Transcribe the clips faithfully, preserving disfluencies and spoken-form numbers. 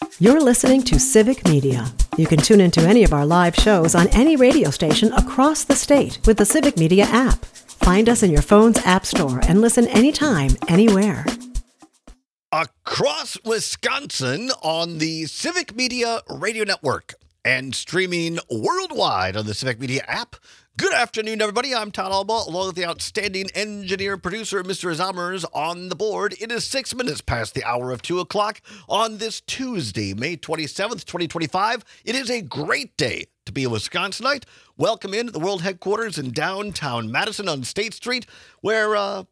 You're listening to Civic Media. You can tune into any of our live shows on any radio station across the state with the Civic Media app. Find us in your phone's app store and listen anytime, anywhere. Across Wisconsin on the Civic Media Radio Network and streaming worldwide on the Civic Media app. Good afternoon, everybody. I'm Todd Alba, along with the outstanding engineer producer, Mister Zamers, on the board. It is six minutes past the hour of two o'clock on this Tuesday, May twenty-seventh, twenty twenty-five. It is a great day to be a Wisconsinite. Welcome into the world headquarters in downtown Madison on State Street, where uh,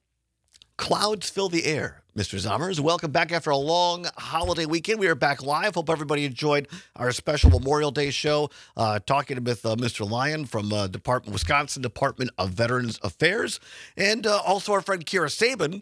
clouds fill the air. Mister Zamers, welcome back after a long holiday weekend. We are back live. Hope everybody enjoyed our special Memorial Day show, uh, talking with uh, Mister Lyon from uh, Department Wisconsin Department of Veterans Affairs, and uh, also our friend Kira Sabin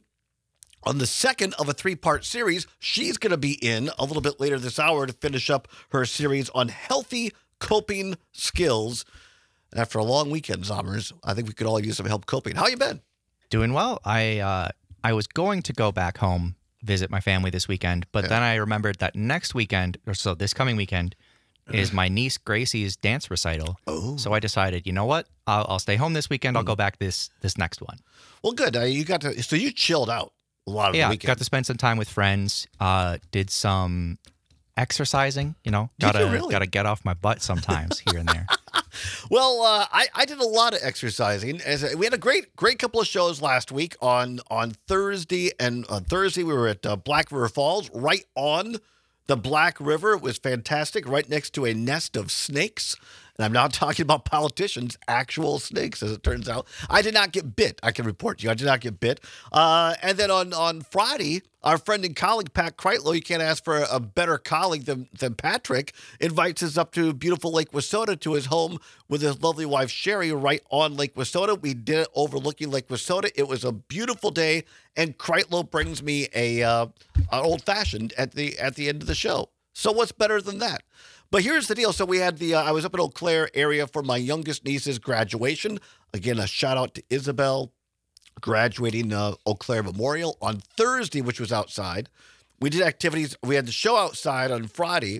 on the second of a three-part series. She's going to be in a little bit later this hour to finish up her series on healthy coping skills. And after a long weekend, Zamers, I think we could all use some help coping. How you been? Doing well. I uh, I was going to go back home, visit my family this weekend, but yeah. then I remembered that next weekend, or so this coming weekend, is my niece Gracie's dance recital. Oh. So I decided, you know what? I'll, I'll stay home this weekend. I'll go back this this next one. Well, good. Uh, you got to. So you chilled out a lot of yeah, the weekend. Yeah, got to spend some time with friends. Uh, did some exercising. You know, did gotta you really? gotta get off my butt sometimes here and there. Well, uh, I, I did a lot of exercising. As a, we had a great great couple of shows last week on on Thursday, and on Thursday we were at uh, Black River Falls, right on the Black River. It was fantastic, right next to a nest of snakes. And I'm not talking about politicians, actual snakes, as it turns out. I did not get bit. I can report to you. I did not get bit. Uh, and then on, on Friday, our friend and colleague, Pat Kreitlow, you can't ask for a better colleague than, than Patrick, invites us up to beautiful Lake Wissota to his home with his lovely wife, Sherry, right on Lake Wissota. We did it overlooking Lake Wissota. It was a beautiful day, and Kreitlow brings me a uh, an old-fashioned at the at the end of the show. So what's better than that? But here's the deal. So we had the, uh, I was up in Eau Claire area for my youngest niece's graduation. Again, a shout out to Isabel graduating uh, Eau Claire Memorial on Thursday, which was outside. We did activities. We had the show outside on Friday.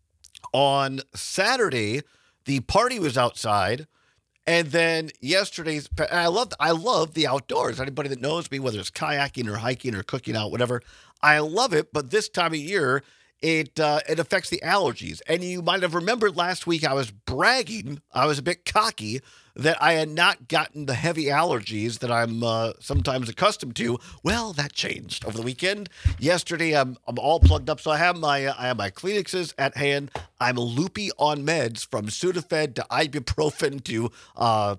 On Saturday, the party was outside. And then yesterday's, and I love, I love the outdoors. Anybody that knows me, whether it's kayaking or hiking or cooking out, whatever, I love it. But this time of year, It uh, it affects the allergies. And you might have remembered last week I was bragging, I was a bit cocky, that I had not gotten the heavy allergies that I'm uh, sometimes accustomed to. Well, that changed over the weekend. Yesterday, I'm I'm all plugged up. So I have my uh, I have my Kleenexes at hand. I'm loopy on meds from Sudafed to ibuprofen to uh,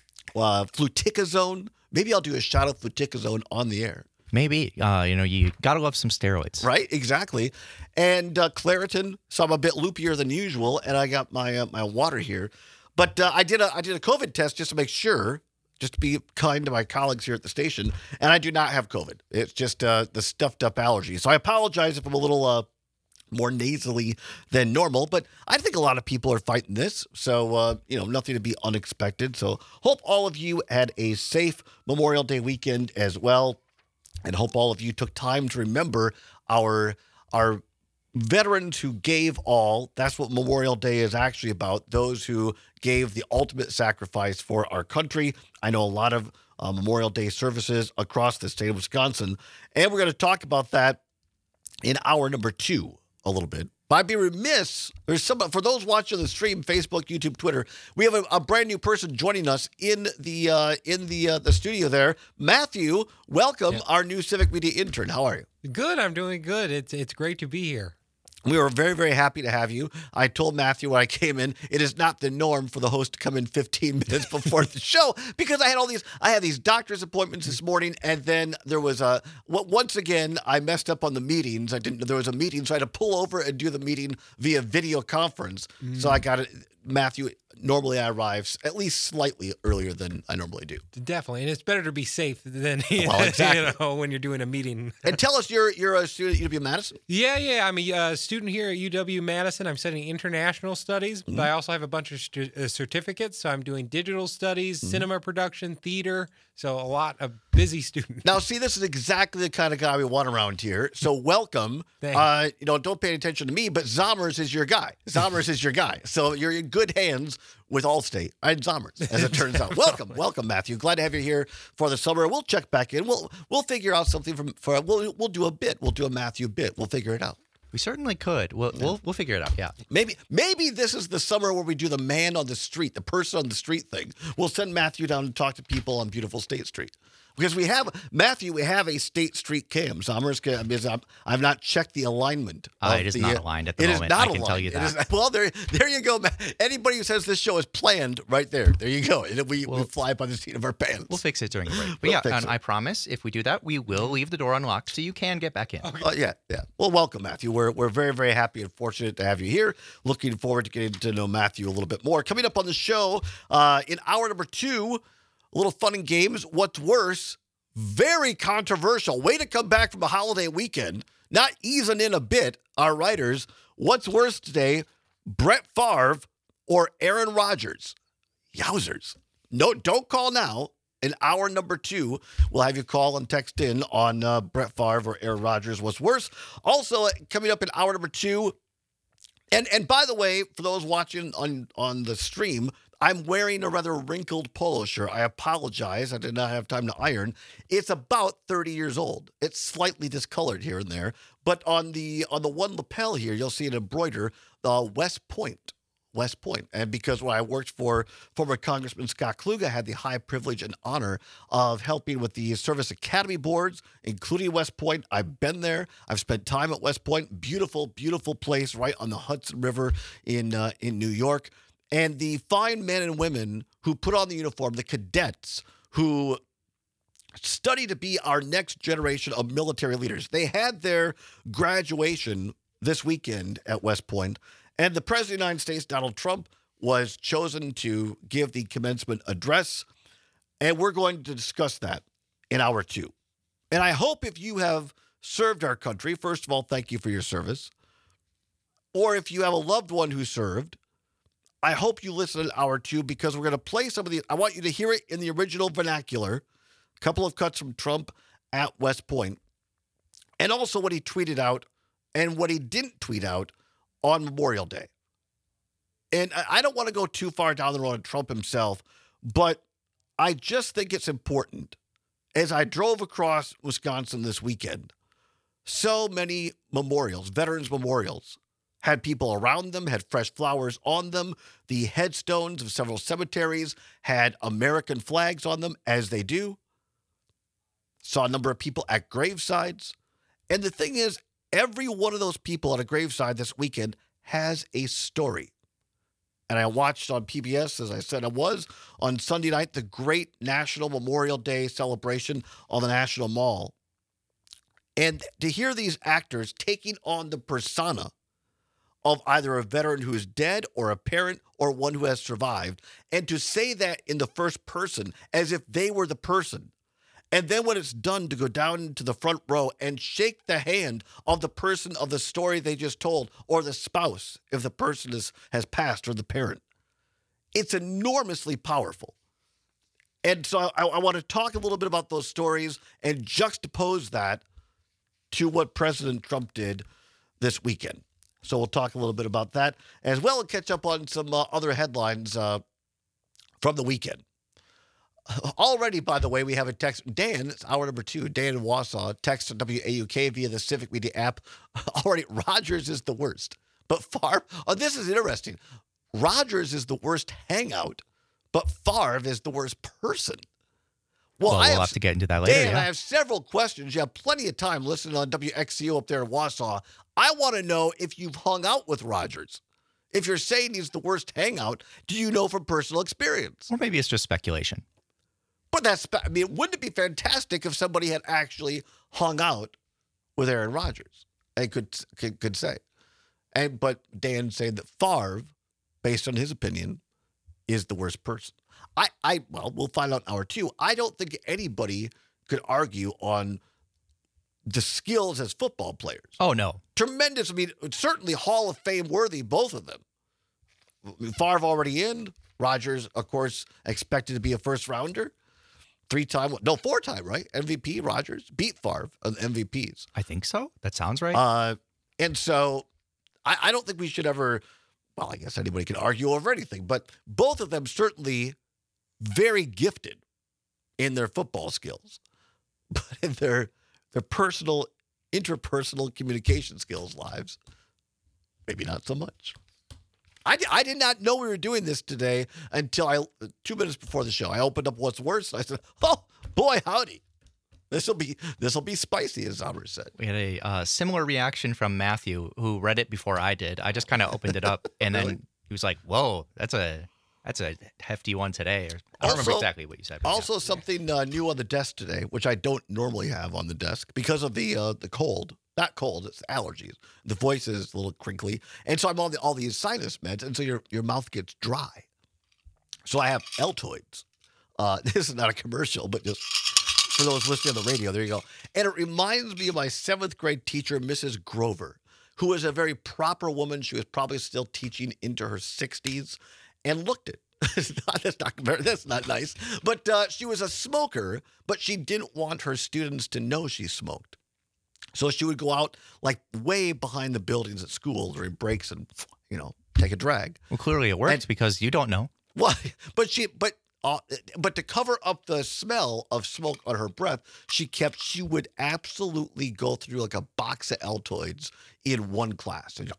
uh, fluticasone. Maybe I'll do a shot of fluticasone on the air. Maybe. Uh, you know, you got to love some steroids. Right, exactly. And uh, Claritin, so I'm a bit loopier than usual, and I got my uh, my water here. But uh, I did a I did a COVID test just to make sure, just to be kind to my colleagues here at the station, and I do not have COVID. It's just uh, the stuffed up allergy. So I apologize if I'm a little uh, more nasally than normal, but I think a lot of people are fighting this, so uh, you know, nothing to be unexpected. So hope all of you had a safe Memorial Day weekend as well. And hope all of you took time to remember our our veterans who gave all. That's what Memorial Day is actually about, those who gave the ultimate sacrifice for our country. I know a lot of uh, Memorial Day services across the state of Wisconsin, and we're going to talk about that in hour number two a little bit. But I'd be remiss, there's some, for those watching the stream, Facebook, YouTube, Twitter, we have a, a brand new person joining us in the uh, in the uh, the studio there. Matthew, welcome, yeah. Our new Civic Media intern. How are you? Good, I'm doing good. It's it's great to be here. We were very, very happy to have you. I told Matthew when I came in, it is not the norm for the host to come in fifteen minutes before the show because I had all these, I had these doctor's appointments this morning, and then there was a, once again, I messed up on the meetings. I didn't, there was a meeting, so I had to pull over and do the meeting via video conference. Mm. So I got it, Matthew, normally I arrive at least slightly earlier than I normally do. Definitely, and it's better to be safe than you, well, know, exactly. you know, when you're doing a meeting. And tell us, you're you're a student at U W Madison? Yeah, yeah, I'm a uh, student here at U W Madison. I'm studying international studies, mm-hmm. but I also have a bunch of st- uh, certificates. So I'm doing digital studies, mm-hmm. cinema production, theater. So a lot of busy student. Now, see, this is exactly the kind of guy we want around here. So welcome. Thanks. Uh, you know, don't pay attention to me, but Zommers is your guy. Zommers is your guy. So you're in good hands with Allstate and Zommers, as it turns out. Welcome, welcome, Matthew. Glad to have you here for the summer. We'll check back in. We'll we'll figure out something from for we'll we'll do a bit. We'll do a Matthew bit. We'll figure it out. We certainly could. We'll, we'll we'll figure it out. Yeah. Maybe maybe this is the summer where we do the man on the street, the person on the street thing. We'll send Matthew down to talk to people on beautiful State Street. Because we have, Matthew, we have a State Street cam. Zommers cam is up. I've not checked the alignment. Uh, of it is the, not aligned at the it moment. Is not I can aligned. tell you It that. is- well, there, there you go. Matt. Anybody who says this show is planned, right there. There you go. And we, we We'll- fly by the seat of our pants. We'll fix it during the break. But We'll yeah, fix and it. I promise if we do that, we will leave the door unlocked so you can get back in. Uh, yeah, yeah. Well, welcome, Matthew. We're we're very, very happy and fortunate to have you here. Looking forward to getting to know Matthew a little bit more. Coming up on the show, uh, in hour number two, a little fun and games. What's worse? Very controversial. Way to come back from a holiday weekend. Not easing in a bit, our writers. What's worse today, Brett Favre or Aaron Rodgers? Yowzers. No, don't call now. In hour number two, we'll have you call and text in on uh, Brett Favre or Aaron Rodgers. What's worse? Also, uh, coming up in hour number two, and and by the way, for those watching on, on the stream, I'm wearing a rather wrinkled polo shirt. I apologize. I did not have time to iron. It's about thirty years old. It's slightly discolored here and there. But on the on the one lapel here, you'll see an embroider, the West Point. West Point. And because when I worked for former Congressman Scott Kluge, I had the high privilege and honor of helping with the Service Academy boards, including West Point. I've been there. I've spent time at West Point. Beautiful, beautiful place right on the Hudson River in uh, in New York. And the fine men and women who put on the uniform, the cadets who study to be our next generation of military leaders. They had their graduation this weekend at West Point, and the President of the United States, Donald Trump, was chosen to give the commencement address, and we're going to discuss that in hour two. And I hope if you have served our country, first of all, thank you for your service, or if you have a loved one who served, I hope you listen in hour two because we're going to play some of the, I want you to hear it in the original vernacular, a couple of cuts from Trump at West Point, and also what he tweeted out and what he didn't tweet out on Memorial Day. And I don't want to go too far down the road on Trump himself, but I just think it's important. As I drove across Wisconsin this weekend, so many memorials, veterans memorials, had people around them, had fresh flowers on them. The headstones of several cemeteries had American flags on them, as they do. Saw a number of people at gravesides. And the thing is, every one of those people at a graveside this weekend has a story. And I watched on P B S, as I said I was, on Sunday night, the great National Memorial Day celebration on the National Mall. And to hear these actors taking on the persona of either a veteran who is dead or a parent or one who has survived, and to say that in the first person as if they were the person. And then when it's done, to go down into the front row and shake the hand of the person of the story they just told, or the spouse if the person is, has passed, or the parent. It's enormously powerful. And so I, I want to talk a little bit about those stories and juxtapose that to what President Trump did this weekend. So we'll talk a little bit about that as well and catch up on some uh, other headlines uh, from the weekend. Already, by the way, we have a text. Dan, it's hour number two. Dan in Wausau, text to W A U K via the Civic Media app. Already, Rodgers is the worst. But Favre, oh, this is interesting. Rodgers is the worst hangout, but Favre is the worst person. Well, Well, I we'll have, have to get into that later. Dan, yeah. I have several questions. You have plenty of time listening on W X C O up there in Wausau. I want to know if you've hung out with Rodgers. If you're saying he's the worst hangout, do you know from personal experience? Or maybe it's just speculation. But that's, I mean, wouldn't it be fantastic if somebody had actually hung out with Aaron Rodgers and could could, could say? And but Dan saying that Favre, based on his opinion, is the worst person. I, I well, we'll find out in hour two. I don't think anybody could argue on the skills as football players. Oh, no. Tremendous. I mean, certainly Hall of Fame worthy, both of them. Favre already in. Rodgers, of course, expected to be a first rounder. Three-time, no, four-time, right? M V P, Rodgers, beat Favre on M V Ps. I think so. That sounds right. Uh, and so I, I don't think we should ever, well, I guess anybody can argue over anything, but both of them certainly very gifted in their football skills, but in their their personal, interpersonal communication skills lives, maybe not so much. I, I did not know we were doing this today until I two minutes before the show. I opened up What's Worse, and I said, oh, boy, howdy. This will be this will be spicy, as Amr said. We had a uh, similar reaction from Matthew, who read it before I did. I just kind of opened it up, and Really? then he was like, whoa, that's a that's a hefty one today. Or, I don't Also- remember exactly what you said. but yeah. Also, something uh, new on the desk today, which I don't normally have on the desk because of the uh, the cold. Not cold, it's allergies. The voice is a little crinkly. And so I'm on the, all these sinus meds, and so your, your mouth gets dry. So I have Altoids. Uh, this is not a commercial, but just for those listening on the radio, there you go. And it reminds me of my seventh grade teacher, Missus Grover, who was a very proper woman. She was probably still teaching into her sixties, and looked it. that's, not, that's not nice. But uh, she was a smoker, but she didn't want her students to know she smoked. So she would go out like way behind the buildings at school during breaks and, you know, take a drag. Well, clearly it works And- because you don't know. Why? But she, but, uh, but to cover up the smell of smoke on her breath, she kept, she would absolutely go through like a box of Altoids in one class. And,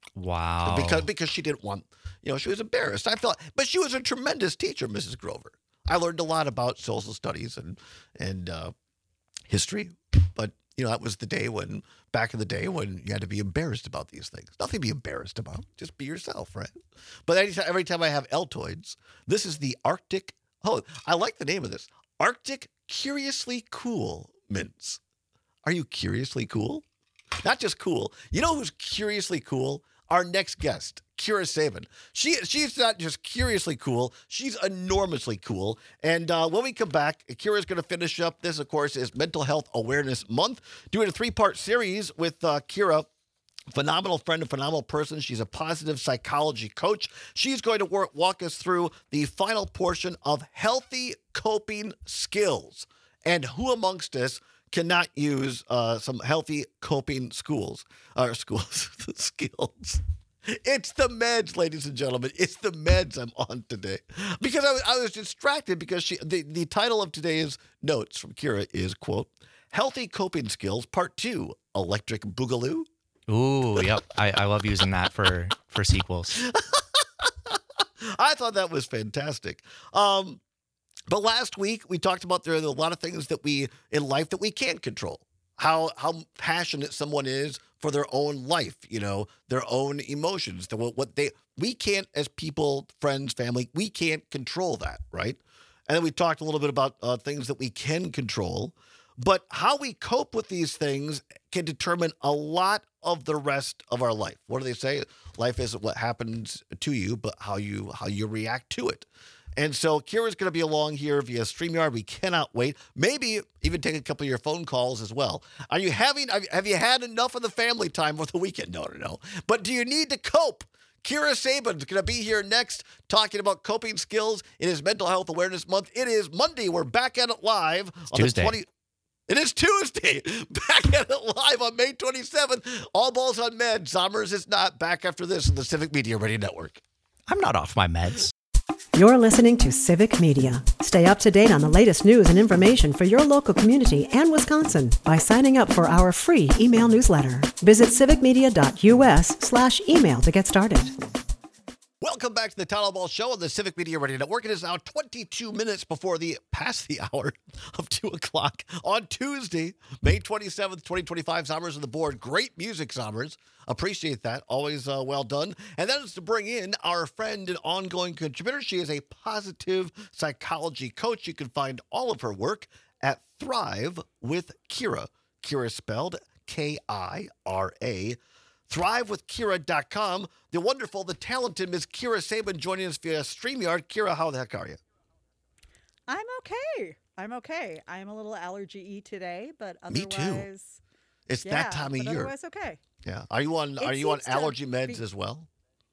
Wow. because, because she didn't want, you know, she was embarrassed. I thought, but she was a tremendous teacher, Missus Grover. I learned a lot about social studies and, and, uh, history, but you know, that was the day when, back in the day when you had to be embarrassed about these things. Nothing to be embarrassed about. Just be yourself, right? But anytime, every time I have Altoids, this is the Arctic, oh, I like the name of this. Arctic Curiously Cool Mints. Are you curiously cool? Not just cool. You know who's curiously cool? Our next guest, Kira Sabin. She she's not just curiously cool; she's enormously cool. And uh, when we come back, Kira's going to finish up. This, of course, is Mental Health Awareness Month, doing a three-part series with uh, Kira. Phenomenal friend and phenomenal person. She's a positive psychology coach. She's going to work, walk us through the final portion of healthy coping skills. And who amongst us cannot use uh, some healthy coping schools or schools skills? It's the meds, ladies and gentlemen. It's the meds I'm on today because I was, I was distracted because she the, the title of today's notes from Kira is, quote, Healthy Coping Skills Part Two, Electric Boogaloo. Ooh, yep. I, I love using that for, for sequels. I thought that was fantastic. Um, but last week we talked about there are a lot of things that we in life that we can't control. How how passionate someone is for their own life, you know, their own emotions, the, what they we can't as people, friends, family, we can't control that, right? And then we talked a little bit about uh, things that we can control, but how we cope with these things can determine a lot of the rest of our life. What do they say? Life isn't what happens to you, but how you how you react to it. And so Kira's going to be along here via StreamYard. We cannot wait. Maybe even take a couple of your phone calls as well. Are you having, have you had enough of the family time for the weekend? No, no, no. But do you need to cope? Kira Sabin's going to be here next talking about coping skills. It is Mental Health Awareness Month. It is Monday. We're back at it live It's on Tuesday. the twentieth. It is Tuesday. Back at it live on May twenty-seventh. All balls on meds. Zommers is not. Back after this on the Civic Media Radio Network. I'm not off my meds. You're listening to Civic Media. Stay up to date on the latest news and information for your local community and Wisconsin by signing up for our free email newsletter. Visit civicmedia.us slash email to get started. Welcome back to the Tyler Ball Show on the Civic Media Radio Network. It is now twenty-two minutes before the past the hour of two o'clock on Tuesday, May twenty-seventh, twenty twenty-five. Zommers on the board. Great music, Zommers. Appreciate that. Always uh, well done. And that is to bring in our friend and ongoing contributor. She is a positive psychology coach. You can find all of her work at Thrive with Kira. Kira spelled K I R A. thrive with kira dot com. The wonderful, the talented Miss Kira Sabin joining us via StreamYard. Kira, how the heck are you? I'm okay. I'm okay. I'm a little allergy-y today, but Me otherwise, too. It's yeah, that time of but year. Otherwise, okay. Yeah. Are you on? It Are you on seems to allergy meds be- as well?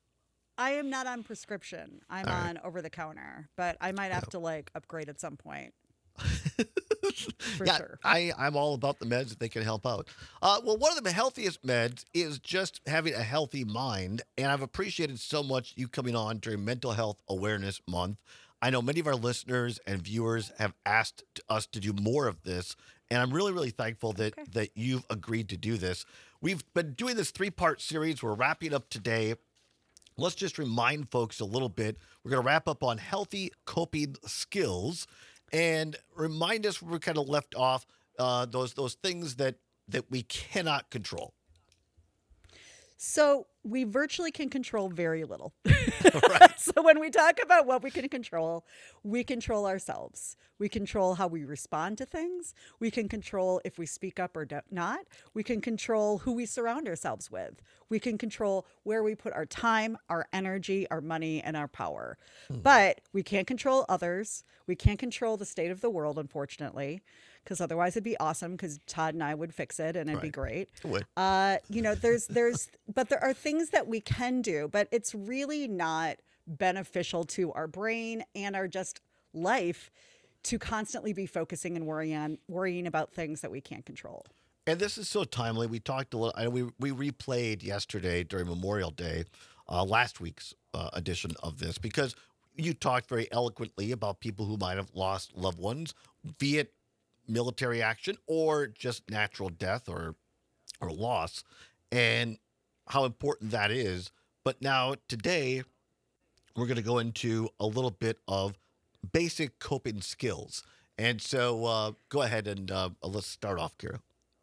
I am not on prescription. I'm All right. on over the counter, but I might have to like upgrade at some point. For yeah, sure. I, I'm all about the meds if they can help out. Uh, well, one of the healthiest meds is just having a healthy mind. And I've appreciated so much you coming on during Mental Health Awareness Month. I know many of our listeners and viewers have asked us to do more of this. And I'm really, really thankful that, Okay. that you've agreed to do this. We've been doing this three-part series. We're wrapping up today. Let's just remind folks a little bit. We're going to wrap up on healthy coping skills and remind us where we kind of left off, uh, those those things that, that we cannot control. So we virtually can control very little. Right. So when we talk about what we can control, we control ourselves. We control how we respond to things. We can control if we speak up or do- not. We can control who we surround ourselves with. We can control where we put our time, our energy, our money, and our power. But we can't control others. We can't control the state of the world, unfortunately, because otherwise it'd be awesome because Todd and I would fix it and it'd be Right. great. It would. Uh, you know, there's, there's, but there are things that we can do, but it's really not beneficial to our brain and our just life to constantly be focusing and worrying on worrying about things that we can't control. And this is so timely. We talked a little. I, we we replayed yesterday during Memorial Day, uh, last week's uh, edition of this, because you talked very eloquently about people who might have lost loved ones, be it military action or just natural death or or loss, and how important that is. But now today, we're going to go into a little bit of basic coping skills. And so, uh, go ahead and uh, let's start off, Kira.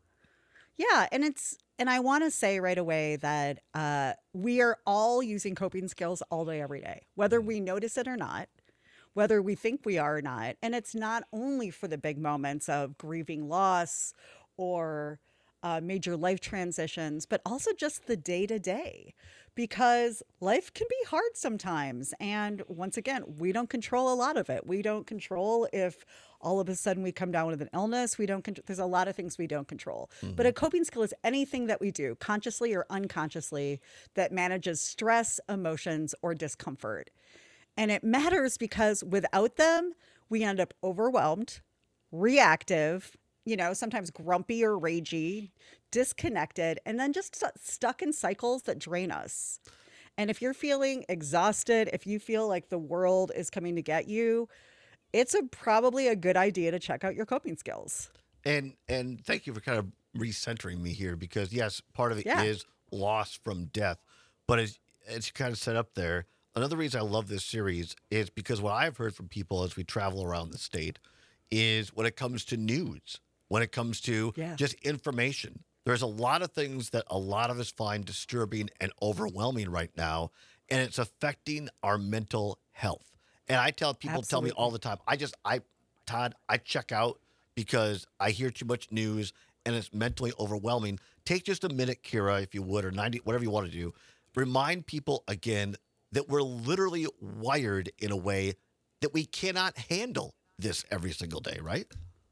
Yeah, and it's and I want to say right away that uh, we are all using coping skills all day, every day, whether we notice it or not, whether we think we are or not. And it's not only for the big moments of grieving loss or uh, major life transitions, but also just the day to day, because life can be hard sometimes. And once again, we don't control a lot of it. We don't control if all of a sudden we come down with an illness. We don't, con- there's a lot of things we don't control. But a coping skill is anything that we do consciously or unconsciously that manages stress, emotions, or discomfort. And it matters because without them, we end up overwhelmed, reactive, you know, sometimes grumpy or ragey, disconnected, and then just stu- stuck in cycles that drain us. And if you're feeling exhausted, if you feel like the world is coming to get you, it's a, probably a good idea to check out your coping skills. And and thank you for kind of recentering me here, because yes, part of it Yeah. is loss from death, but as as you kind of set up there, another reason I love this series is because what I've heard from people as we travel around the state is when it comes to news, when it comes to Yeah. just information, there's a lot of things that a lot of us find disturbing and overwhelming right now, and it's affecting our mental health. And I tell people, tell me Absolutely. all the time, I just, I, Todd, I check out because I hear too much news and it's mentally overwhelming. Take just a minute, Kira, if you would, or ninety, whatever you want to do. Remind people again that we're literally wired in a way that we cannot handle this every single day, right?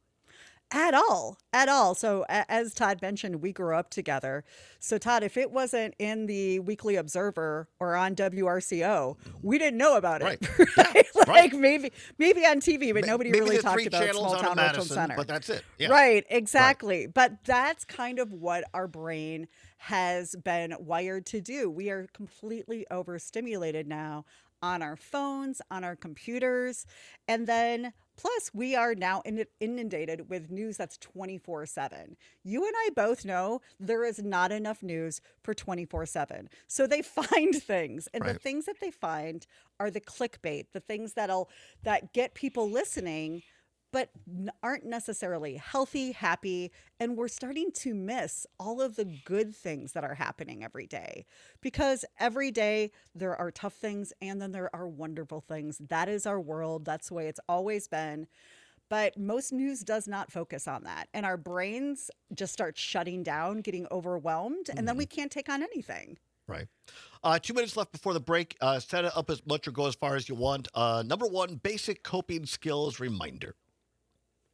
At all, at all. So, a- as Todd mentioned, we grew up together. So, Todd, if it wasn't in the Weekly Observer or on W R C O, we didn't know about it. Right. Right? Yeah, like right. maybe, maybe on T V, but Ma- nobody maybe really the talked three about channels small out town of Richland Madison, Center. but that's it. Yeah. Right, exactly. But that's kind of what our brain has been wired to do. We are completely overstimulated now on our phones, on our computers, and then plus we are now in- inundated with news that's twenty-four seven. You and I both know there is not enough news for twenty-four seven. So they find things, and the Right. things that they find are the clickbait, the things that'll that get people listening but n- aren't necessarily healthy, happy, and we're starting to miss all of the good things that are happening every day. Because every day there are tough things and then there are wonderful things. That is our world. That's the way it's always been. But most news does not focus on that. And our brains just start shutting down, getting overwhelmed, and then we can't take on anything. Right. Uh, two minutes left before the break. Uh, set it up as much or go as far as you want. Uh, number one, basic coping skills reminder.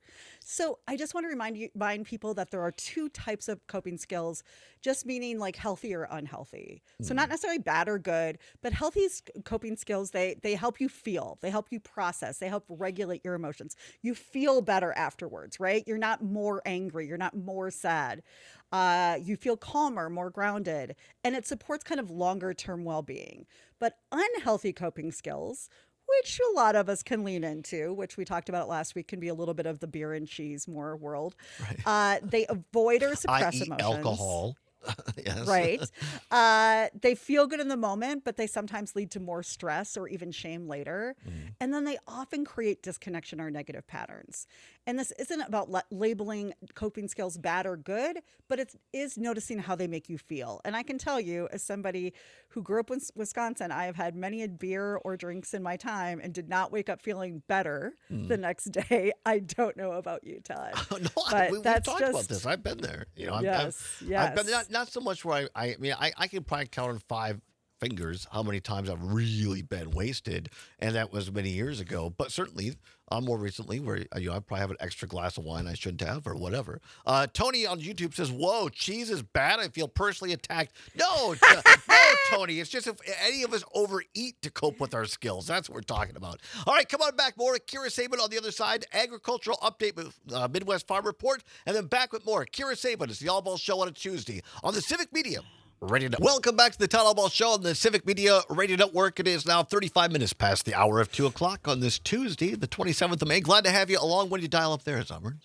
So I just want to remind you, remind people that there are two types of coping skills, just meaning like healthy or unhealthy. So not necessarily bad or good, but healthy s- coping skills, they they help you feel, they help you process, they help regulate your emotions. You feel better afterwards, right? You're not more angry, you're not more sad. Uh, you feel calmer, more grounded, and it supports kind of longer term well being. But unhealthy coping skills, which a lot of us can lean into, which we talked about last week, can be a little bit of the beer and cheese more world. Right. Uh, they avoid or suppress I E emotions. alcohol. Yes. Right. Uh, they feel good in the moment, but they sometimes lead to more stress or even shame later. And then they often create disconnection or negative patterns. And this isn't about la- labeling coping skills bad or good, but it is noticing how they make you feel. And I can tell you, as somebody who grew up in Wisconsin, I have had many a beer or drinks in my time and did not wake up feeling better the next day. I don't know about you, Todd. No, I, But we, we've that's talked about just- this. I've been there. You know, I've, Yes, I've, I've been yes. not, not so much where I, I mean, I, I can probably count on five fingers how many times I've really been wasted, and that was many years ago. But certainly, uh, more recently, where uh, you know, I probably have an extra glass of wine I shouldn't have, or whatever. Uh, Tony on YouTube says, "Whoa, cheese is bad. I feel personally attacked." No, uh, no, Tony. It's just if any of us overeat to cope with our skills. That's what we're talking about. All right, come on back. More with Kira Sabin on the other side. Agricultural update with uh, Midwest Farm Report, and then back with more. Kira Sabin. It's the All Ball Show on a Tuesday on the Civic Media Radio Network. Welcome back to the Todd All Ball Show on the Civic Media Radio Network. It is now thirty-five minutes past the hour of two o'clock on this Tuesday, the twenty-seventh of May. Glad to have you along. When you dial up there, Summers.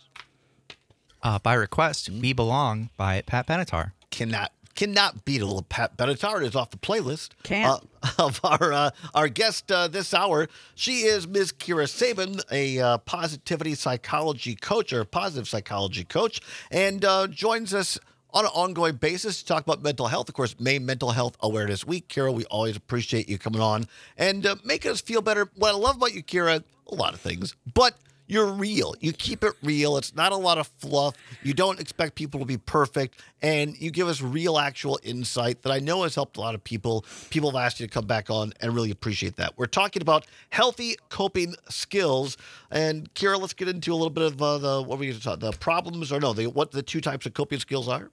Uh, by request, We Belong by Pat Benatar. Cannot cannot beat a little Pat Benatar. It is off the playlist. Can't. Uh, of our uh, our guest uh, this hour. She is Miz Kira Sabin, a uh, positivity psychology coach or positive psychology coach, and uh, joins us on an ongoing basis to talk about mental health. Of course, May Mental Health Awareness Week. Kira, we always appreciate you coming on and uh, making us feel better. What I love about you, Kira, a lot of things, but you're real. You keep it real. It's not a lot of fluff. You don't expect people to be perfect, and you give us real, actual insight that I know has helped a lot of people. People have asked you to come back on, and really appreciate that. We're talking about healthy coping skills, and Kira, let's get into a little bit of uh, the what were you talking the problems, or no, the, what the two types of coping skills are.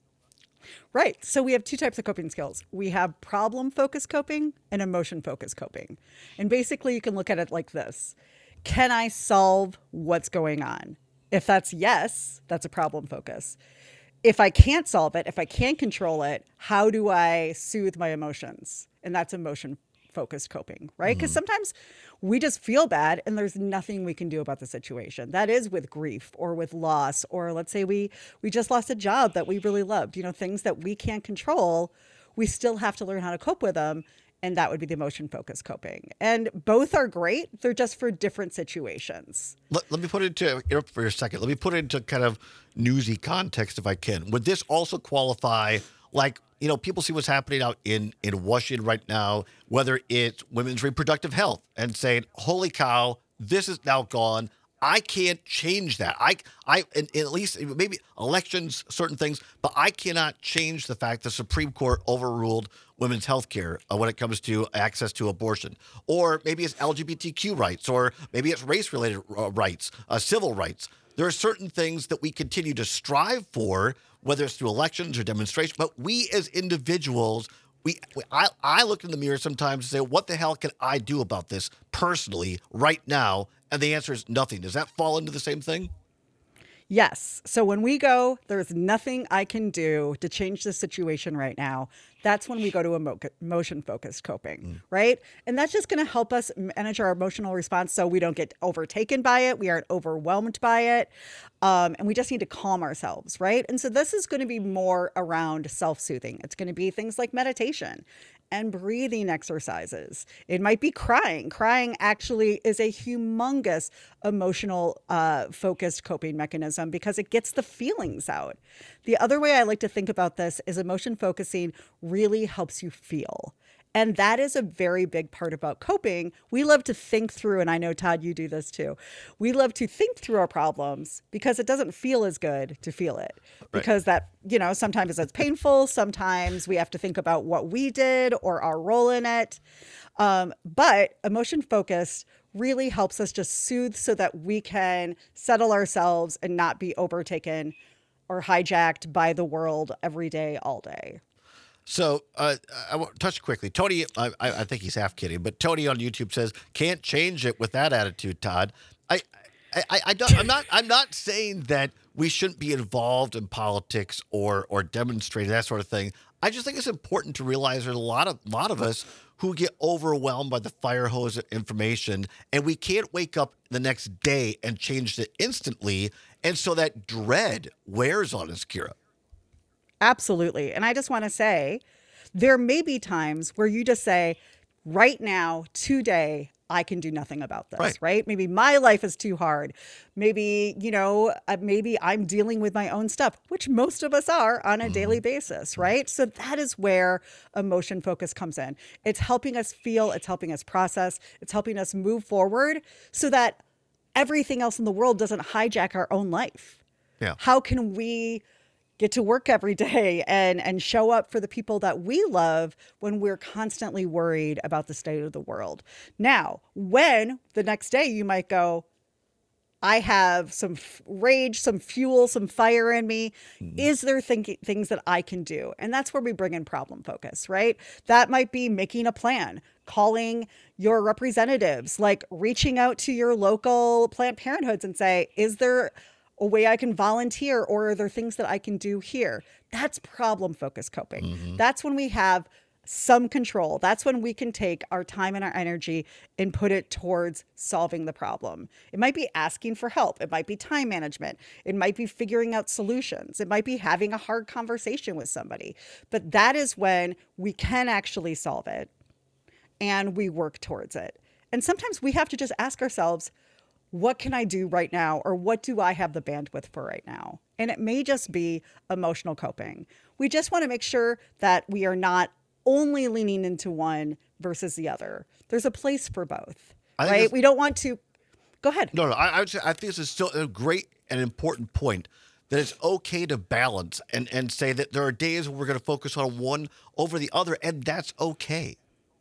Right. So we have two types of coping skills. We have problem-focused coping and emotion-focused coping. And basically, you can look at it like this. Can I solve what's going on? If that's yes, that's a problem focus. If I can't solve it, if I can't control it, how do I soothe my emotions? And that's emotion focused coping, right? Because sometimes we just feel bad and there's nothing we can do about the situation. That is with grief or with loss, or let's say we we just lost a job that we really loved, you know, things that we can't control. We still have to learn how to cope with them. And that would be the emotion focused coping. And both are great. They're just for different situations. Let, let me put it into, interrupt for a second. Let me put it into kind of newsy context if I can. Would this also qualify, like, you know, people see what's happening out in, in Washington right now, whether it's women's reproductive health and saying, holy cow, this is now gone. I can't change that. I, I, and, and at least maybe elections, certain things, but I cannot change the fact the Supreme Court overruled women's health care uh, when it comes to access to abortion. Or maybe it's L G B T Q rights, or maybe it's race-related uh, rights, uh, civil rights. There are certain things that we continue to strive for, whether it's through elections or demonstrations, but we as individuals, we, we I, I look in the mirror sometimes and say, what the hell can I do about this personally right now? And the answer is nothing. Does that fall into the same thing? Yes. So when we go, there's nothing I can do to change the situation right now. That's when we go to emo- emotion-focused coping, mm. right? And that's just going to help us manage our emotional response so we don't get overtaken by it. We aren't overwhelmed by it. Um, and we just need to calm ourselves, right? And so this is going to be more around self-soothing. It's going to be things like meditation and breathing exercises. It might be crying. Crying actually is a humongous emotional uh, focused coping mechanism because it gets the feelings out. The other way I like to think about this is emotion focusing really helps you feel. And that is a very big part about coping. We love to think through, and I know, Todd, you do this too. We love to think through our problems because it doesn't feel as good to feel it. Because that, you know, sometimes it's painful. Sometimes we have to think about what we did or our role in it. Um, but emotion focus really helps us just soothe so that we can settle ourselves and not be overtaken or hijacked by the world every day, all day. So uh, I want to touch quickly. Tony, I, I think he's half kidding, but Tony on YouTube says, "Can't change it with that attitude, Todd." I, I, I don't. I'm not. I'm not saying that we shouldn't be involved in politics or or demonstrating that sort of thing. I just think it's important to realize there's a lot of lot of us who get overwhelmed by the fire hose of information, and we can't wake up the next day and change it instantly, and so that dread wears on us, Kira. Absolutely. And I just want to say, there may be times where you just say, right now, today, I can do nothing about this, right? right? Maybe my life is too hard. Maybe, you know, uh, maybe I'm dealing with my own stuff, which most of us are on a mm-hmm. daily basis, right? So that is where emotion focus comes in. It's helping us feel, it's helping us process, it's helping us move forward so that everything else in the world doesn't hijack our own life. Yeah. How can we get to work every day and, and show up for the people that we love when we're constantly worried about the state of the world? Now, when the next day you might go, I have some f- rage, some fuel, some fire in me. Mm-hmm. Is there think- things that I can do? And that's where we bring in problem focus, right? That might be making a plan, calling your representatives, like reaching out to your local Planned Parenthoods and say, is there a way I can volunteer, or are there things that I can do here? That's problem focused coping. Mm-hmm. That's when we have some control. That's when we can take our time and our energy and put it towards solving the problem. It might be asking for help. It might be time management. It might be figuring out solutions. It might be having a hard conversation with somebody. But that is when we can actually solve it and we work towards it. And sometimes we have to just ask ourselves, what can I do right now? Or what do I have the bandwidth for right now? And it may just be emotional coping. We just want to make sure that we are not only leaning into one versus the other. There's a place for both, right? We don't want to, go ahead. No, no, I, I would say, I think this is still a great and important point, that it's okay to balance and, and say that there are days when we're going to focus on one over the other, and that's okay.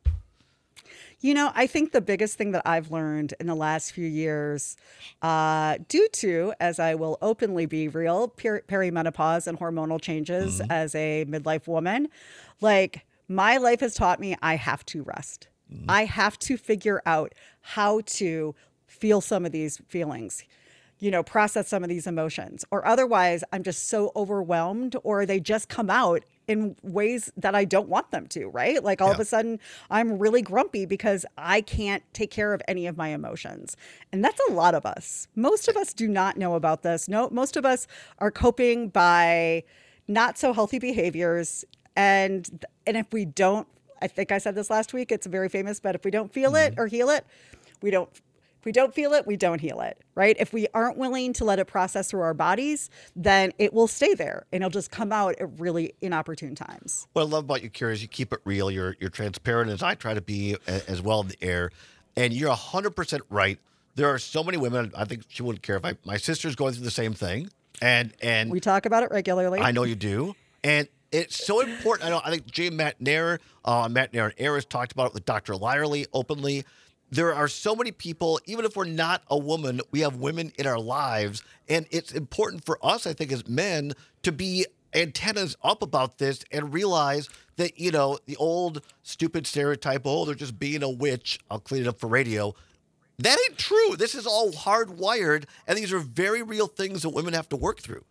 You know, I think the biggest thing that I've learned in the last few years, uh, due to, as I will openly be real, per- perimenopause and hormonal changes mm-hmm. as a midlife woman, like my life has taught me I have to rest. Mm-hmm. I have to figure out how to feel some of these feelings, you know, process some of these emotions, or otherwise I'm just so overwhelmed, or they just come out in ways that I don't want them to, right? Like all yeah. of a sudden I'm really grumpy because I can't take care of any of my emotions. And that's a lot of us. Most of us do not know about this. No, most of us are coping by not so healthy behaviors. And, and if we don't, I think I said this last week, it's very famous, but if we don't feel mm-hmm. it or heal it, we don't If we don't feel it, we don't heal it, right? If we aren't willing to let it process through our bodies, then it will stay there and it'll just come out at really inopportune times. What I love about you, Kira, is you keep it real. You're you're transparent, as I try to be as well in the air. And you're one hundred percent right. There are so many women, I think she wouldn't care if I, my sister's going through the same thing. And and we talk about it regularly. I know you do. And it's so important. I know, I think Jay Matt Nair, uh, Matt Nair and Air has talked about it with Doctor Lyerly openly. There are so many people, even if we're not a woman, we have women in our lives. And it's important for us, I think, as men, to be antennas up about this and realize that, you know, the old stupid stereotype, oh, they're just being a witch, I'll clean it up for radio. That ain't true. This is all hardwired, and these are very real things that women have to work through.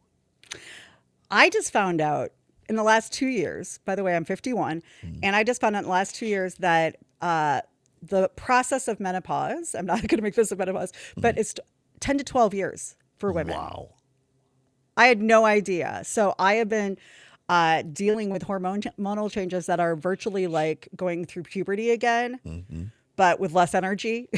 I just found out in the last two years, by the way, I'm fifty-one, mm. and I just found out in the last two years that uh, the process of menopause, I'm not going to make this a menopause, mm. but it's ten to twelve years for women. Wow. I had no idea. So I have been uh, dealing with hormonal changes that are virtually like going through puberty again, mm-hmm. but with less energy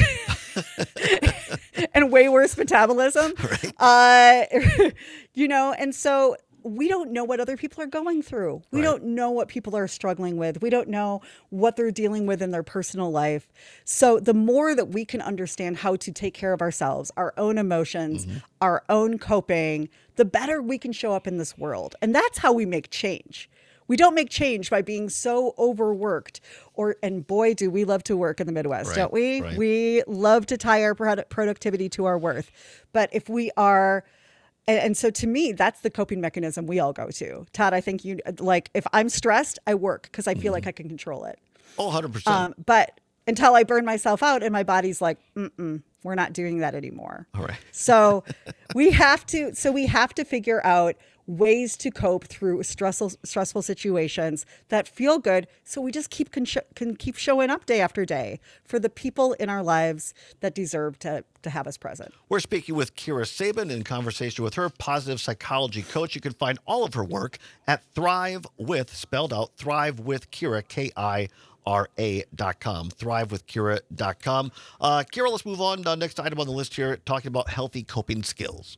and way worse metabolism. Right. Uh, you know, and so we don't know what other people are going through. We Right. don't know what people are struggling with. We don't know what they're dealing with in their personal life. So the more that we can understand how to take care of ourselves, our own emotions, Mm-hmm. our own coping, the better we can show up in this world. And that's how we make change. We don't make change by being so overworked, or and boy, do we love to work in the Midwest, Right, don't we? right. We love to tie our product productivity to our worth. But if we are, and, and so to me, that's the coping mechanism we all go to. Todd, I think you like if I'm stressed, I work because I feel like I can control it. Oh, one hundred percent. Um, but until I burn myself out, and my body's like, mm-mm, we're not doing that anymore. All right. So we have to. So we have to figure out ways to cope through stressful stressful situations that feel good. So we just keep can, can keep showing up day after day for the people in our lives that deserve to to have us present. We're speaking with Kira Sabin in conversation with her, positive psychology coach. You can find all of her work at Thrive With, spelled out, Thrive With Kira, K I R A dot com, thrive with kira dot com. Uh, Kira, let's move on. Uh, next item on the list here, talking about healthy coping skills.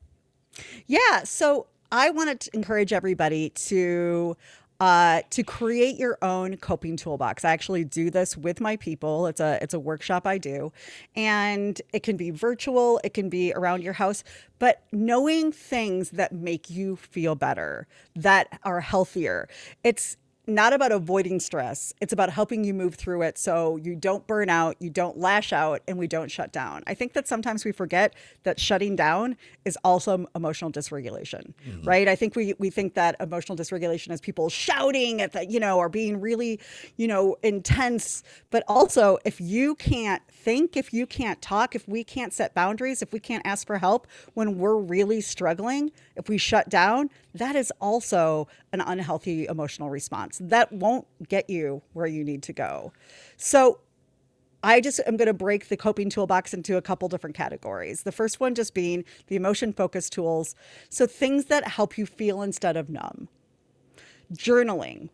Yeah. So I want to encourage everybody to uh, to create your own coping toolbox. I actually do this with my people. It's a it's a workshop I do, and it can be virtual. It can be around your house. But knowing things that make you feel better, that are healthier, it's not about avoiding stress. It's about helping you move through it so you don't burn out, you don't lash out, and we don't shut down. I think that sometimes we forget that shutting down is also emotional dysregulation, mm-hmm. right? I think we we think that emotional dysregulation is people shouting at the, you know, or being really, you know, intense. But also, if you can't think, if you can't talk, if we can't set boundaries, if we can't ask for help when we're really struggling, if we shut down, that is also an unhealthy emotional response. That won't get you where you need to go. So I just am going to break the coping toolbox into a couple different categories. The first one just being the emotion focused tools. So things that help you feel instead of numb. Journaling.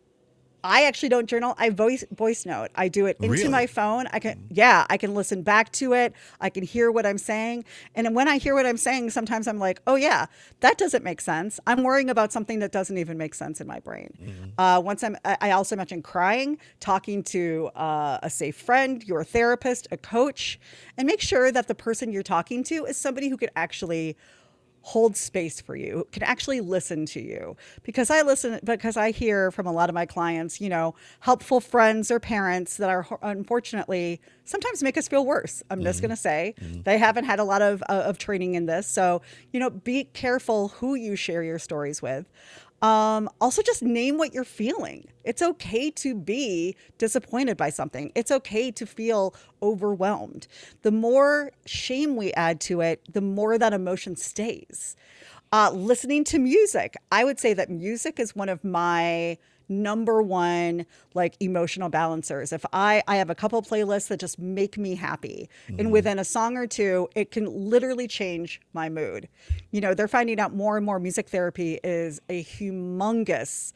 I actually don't journal. I voice voice note. I do it into Really? my phone. I can, yeah, I can listen back to it. I can hear what I'm saying. And then when I hear what I'm saying, sometimes I'm like, oh yeah, that doesn't make sense. I'm worrying about something that doesn't even make sense in my brain. Mm-hmm. Uh, once I'm, I also mentioned crying, talking to uh, a safe friend, your therapist, a coach, and make sure that the person you're talking to is somebody who could actually hold space for you, can actually listen to you. Because I listen, because I hear from a lot of my clients, you know, helpful friends or parents that are unfortunately sometimes make us feel worse. I'm mm-hmm. just going to say mm-hmm. they haven't had a lot of, uh, of training in this. So, you know, be careful who you share your stories with. Um, also, just name what you're feeling. It's okay to be disappointed by something. It's okay to feel overwhelmed. The more shame we add to it, the more that emotion stays. Uh, listening to music. I would say that music is one of my number one like emotional balancers. If I, I have a couple playlists that just make me happy, mm-hmm. and within a song or two, it can literally change my mood. You know, they're finding out more and more music therapy is a humongous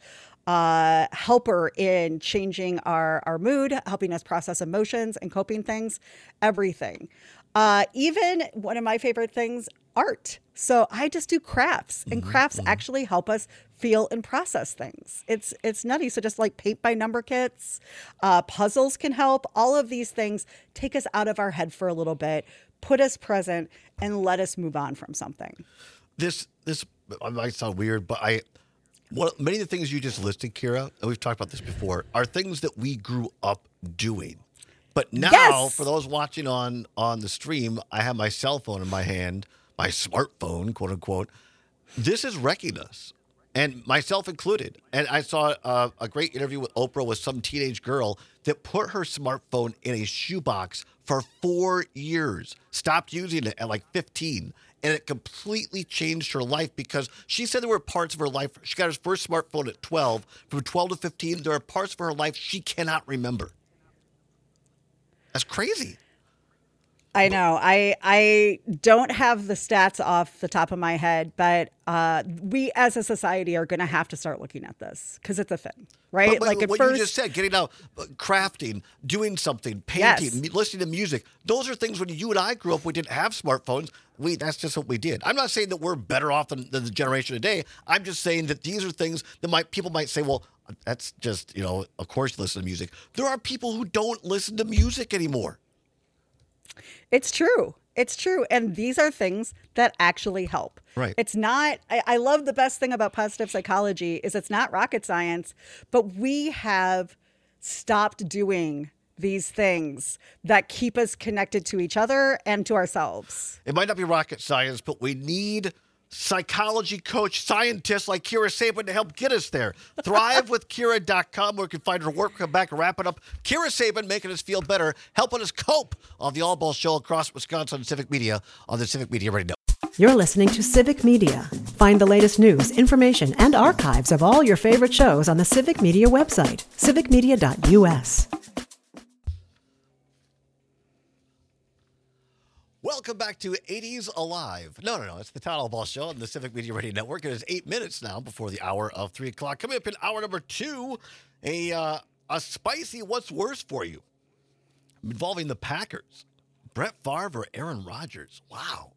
uh, helper in changing our, our mood, helping us process emotions and coping things, everything. Uh, even one of my favorite things, art. So I just do crafts, and mm-hmm. crafts mm-hmm. actually help us feel and process things. It's it's nutty. So just like paint by number kits, uh, puzzles can help. All of these things take us out of our head for a little bit, put us present, and let us move on from something. This this might sound weird, but I what many of the things you just listed, Kira, and we've talked about this before, are things that we grew up doing. But now, yes. for those watching on, on the stream, I have my cell phone in my hand, my smartphone, quote unquote. This is wrecking us, and myself included. And I saw uh, a great interview with Oprah with some teenage girl that put her smartphone in a shoebox for four years, stopped using it at like fifteen, and it completely changed her life because she said there were parts of her life. She got her first smartphone at twelve. From twelve to fifteen, there are parts of her life she cannot remember. That's crazy. I know. I I don't have the stats off the top of my head, but uh, we as a society are going to have to start looking at this because it's a thing, right? But, but like at what first, you just said, getting out, uh, crafting, doing something, painting, Yes. mu- listening to music. Those are things when you and I grew up, we didn't have smartphones. We That's just what we did. I'm not saying that we're better off than, than the generation today. I'm just saying that these are things that might people might say, well, that's just, you know, of course you listen to music. There are people who don't listen to music anymore. It's true. It's true. And these are things that actually help. Right. It's not, I, I love the best thing about positive psychology is it's not rocket science, but we have stopped doing these things that keep us connected to each other and to ourselves. It might not be rocket science, but we need psychology coach scientists like Kira Sabin to help get us there. thrive with Kira dot com, where you can find her work. Come back and wrap it up. Kira Sabin making us feel better, helping us cope on the All Ball Show across Wisconsin Civic Media on the Civic Media Radio Network. You're listening to Civic Media. Find the latest news, information, and archives of all your favorite shows on the Civic Media website, civic media dot u s. Welcome back to eighties Alive. No, no, no. It's the Town Hall Ball Show on the Civic Media Radio Network. It is eight minutes now before the hour of three o'clock. Coming up in hour number two, a uh, a spicy what's worse for you involving the Packers. Brett Favre or Aaron Rodgers. Wow.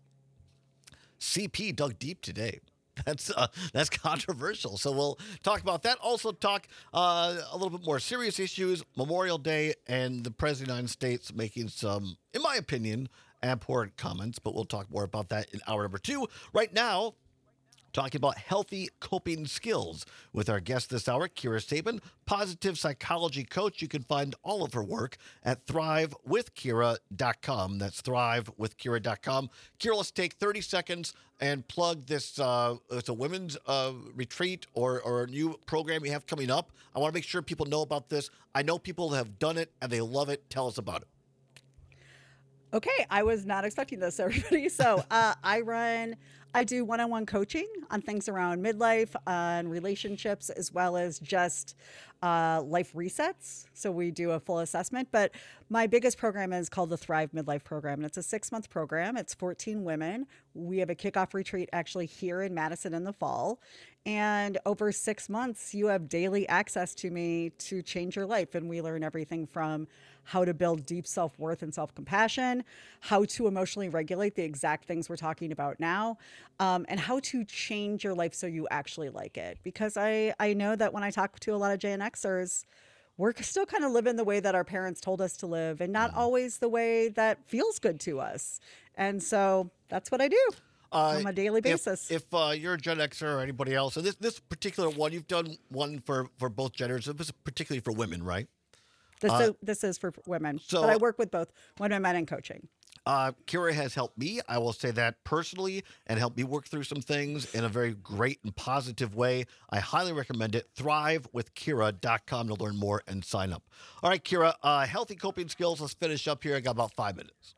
C P dug deep today. That's uh, that's controversial. So we'll talk about that. Also talk uh, a little bit more serious issues, Memorial Day, and the President of the United States making some, in my opinion, abhorrent comments, but we'll talk more about that in hour number two. Right now, talking about healthy coping skills with our guest this hour, Kira Sabin, positive psychology coach. You can find all of her work at thrive with Kira dot com. That's thrive with Kira dot com. Kira, let's take thirty seconds and plug this. Uh, it's a women's uh, retreat or, or a new program you have coming up. I want to make sure people know about this. I know people have done it and they love it. Tell us about it. Okay, I was not expecting this, everybody. So uh, I run, I do one-on-one coaching on things around midlife, on relationships, as well as just uh, life resets. So we do a full assessment. But my biggest program is called the Thrive Midlife Program. And it's a six-month program. It's fourteen women. We have a kickoff retreat actually here in Madison in the fall. And over six months, you have daily access to me to change your life. And we learn everything from how to build deep self-worth and self-compassion, how to emotionally regulate the exact things we're talking about now, um, and how to change your life so you actually like it. Because I, I know that when I talk to a lot of Gen Xers, we're still kind of living the way that our parents told us to live and not always the way that feels good to us. And so that's what I do. Uh, on a daily if- basis. If, uh, you're a Gen Xer or anybody else, and this this particular one, you've done one for, for both genders. It was particularly for women, right? This, Uh, so, this is for women, so- but I work with both women and men in coaching. Uh, Kira has helped me, I will say that personally, and helped me work through some things in a very great and positive way. I highly recommend it. thrive with Kira dot com to learn more and sign up. All right, Kira, uh, healthy coping skills. Let's finish up here. I got about five minutes.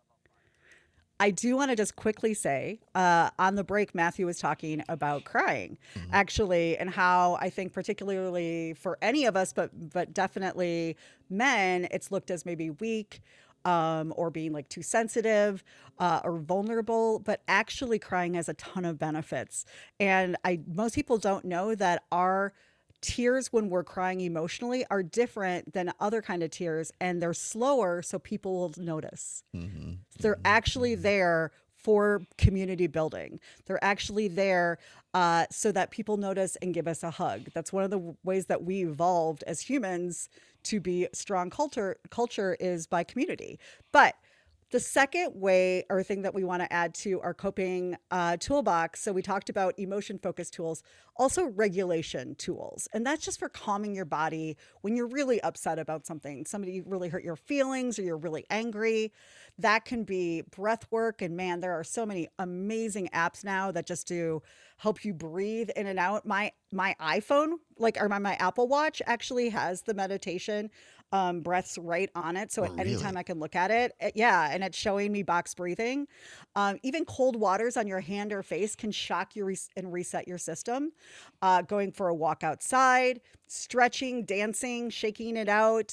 I do want to just quickly say uh, on the break, Matthew was talking about crying, Mm-hmm. actually, and how I think particularly for any of us, but but definitely men, it's looked as maybe weak um, or being like too sensitive uh, or vulnerable. But actually, crying has a ton of benefits, and I most people don't know that our tears when we're crying emotionally are different than other kind of tears, and they're slower so people will notice. They're actually there for community building. They're actually there uh, so that people notice and give us a hug. That's one of the ways that we evolved as humans to be strong culture culture is by community. But the second way or thing that we want to add to our coping uh, toolbox, so we talked about emotion-focused tools, also regulation tools. And that's just for calming your body when you're really upset about something. Somebody really hurt your feelings or you're really angry. That can be breath work. And man, there are so many amazing apps now that just do help you breathe in and out. My my iPhone, like or my, my Apple Watch actually has the meditation um, breaths right on it. So Oh, at any really? time I can look at it, it- yeah, and it's showing me box breathing. Um, even cold waters on your hand or face can shock you res- and reset your system. Uh, going for a walk outside, stretching, dancing, shaking it out.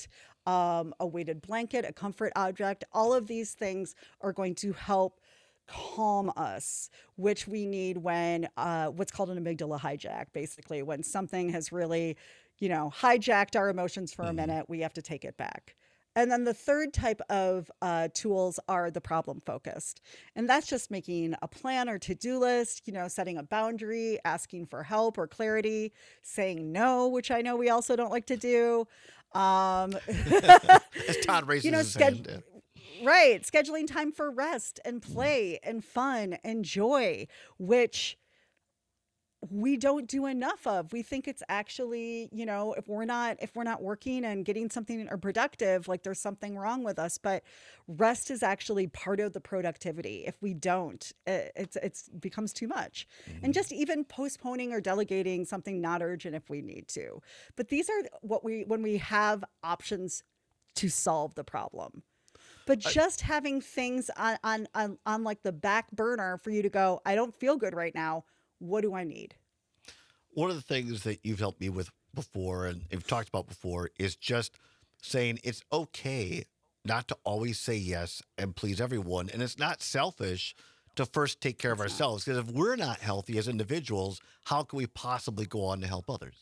um, a weighted blanket, a comfort object. All of these things are going to help calm us, which we need when uh, what's called an amygdala hijack, basically, when something has really, you know, hijacked our emotions for a minute, we have to take it back. And then the third type of uh, tools are the problem focused. And that's just making a plan or to-do list, you know, setting a boundary, asking for help or clarity, saying no, which I know we also don't like to do. Um, As Todd raises you know, his sched- hand. Yeah. Right. Scheduling time for rest and play and fun and joy, which we don't do enough of. We think it's actually, you know, if we're not if we're not working and getting something or productive, like there's something wrong with us. But rest is actually part of the productivity. If we don't, it, it's it's becomes too much. Mm-hmm. And just even postponing or delegating something not urgent if we need to. But these are what we when we have options to solve the problem. But just having things on, on, on, on like the back burner for you to go, I don't feel good right now. What do I need? One of the things that you've helped me with before and you've talked about before is just saying it's okay not to always say yes and please everyone. And it's not selfish to first take care of It's ourselves. Because if we're not healthy as individuals, how can we possibly go on to help others?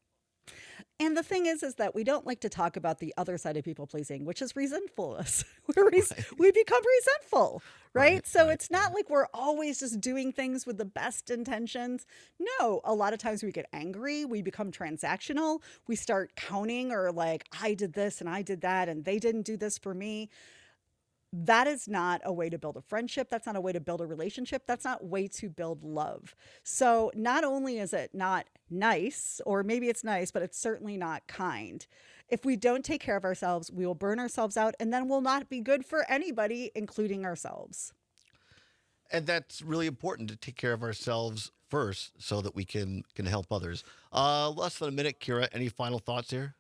And the thing is, is that we don't like to talk about the other side of people pleasing, which is resentfulness. We're res- Right. We become resentful, right? Right, so right, it's not like we're always just doing things with the best intentions. No, a lot of times we get angry. We become transactional. We start counting or like, I did this and I did that and they didn't do this for me. That is not a way to build a friendship. That's not a way to build a relationship. That's not a way to build love. So not only is it not nice, or maybe it's nice, but it's certainly not kind. If we don't take care of ourselves, we will burn ourselves out, and then we'll not be good for anybody, including ourselves. And that's really important to take care of ourselves first so that we can, can help others. Uh, less than a minute, Kira. Any final thoughts here?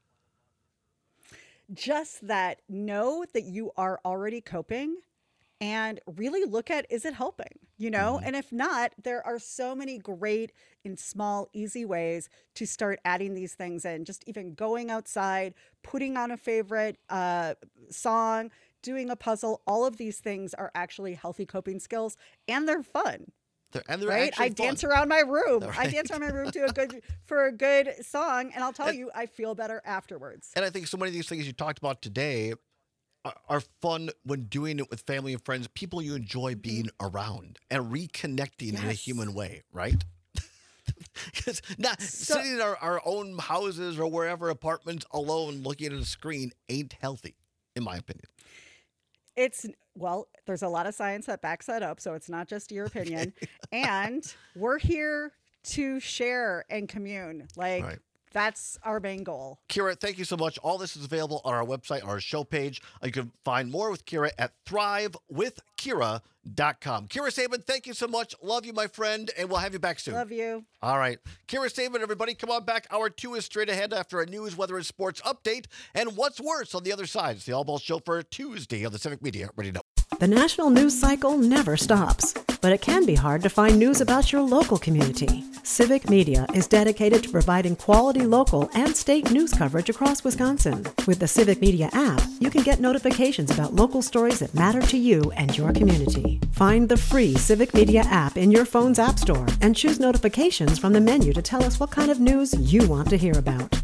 Just that, know that you are already coping and really look at, is it helping? You know, Mm-hmm. and if not, there are so many great and small, easy ways to start adding these things in. Just even going outside, putting on a favorite uh, song, doing a puzzle. All of these things are actually healthy coping skills, and they're fun. They're, and they're Right? actually I fun. dance around my room. I Right. dance around my room to a good for a good song, and I'll tell And- you, I feel better afterwards. And I think so many of these things you talked about today are, are fun when doing it with family and friends, people you enjoy being around and reconnecting in a Mm-hmm. Yes. human way, right? Because not So- sitting in our, our own houses or wherever apartments alone looking at a screen ain't healthy, in my opinion. It's, well, there's a lot of science that backs that up, so it's not just your opinion. And we're here to share and commune. Like, Right. that's our main goal. Kira, thank you so much. All this is available on our website, our show page. You can find more with Kira at thrive with kira dot com. Kira Sabin, thank you so much. Love you, my friend, and we'll have you back soon. Love you. All right. Kira Sabin, everybody, come on back. Hour two is straight ahead after a news, weather, and sports update. And what's worse on the other side? It's the All Ball Show for Tuesday on the Civic Media Radio Network. The national news cycle never stops, but it can be hard to find news about your local community. Civic Media is dedicated to providing quality local and state news coverage across Wisconsin. With the Civic Media app, you can get notifications about local stories that matter to you and your community. Find the free Civic Media app in your phone's app store and choose notifications from the menu to tell us what kind of news you want to hear about.